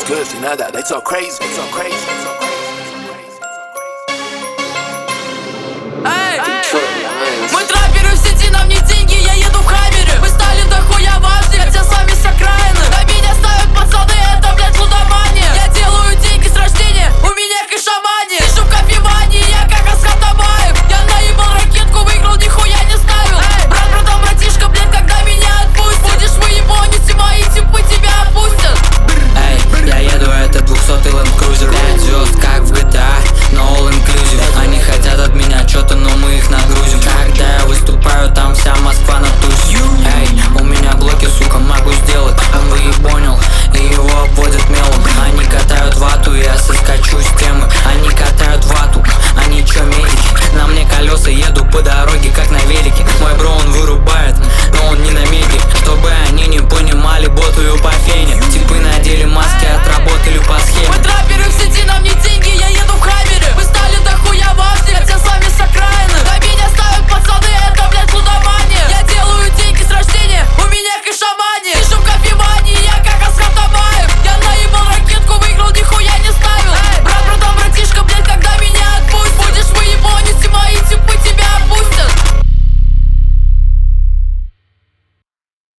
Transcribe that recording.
good, не надо, they talk crazy, they talk crazy, they talk crazy. Мы траперы в сети, нам не деньги, я еду в хаммере. Мы стали дохуя важны, хотя сами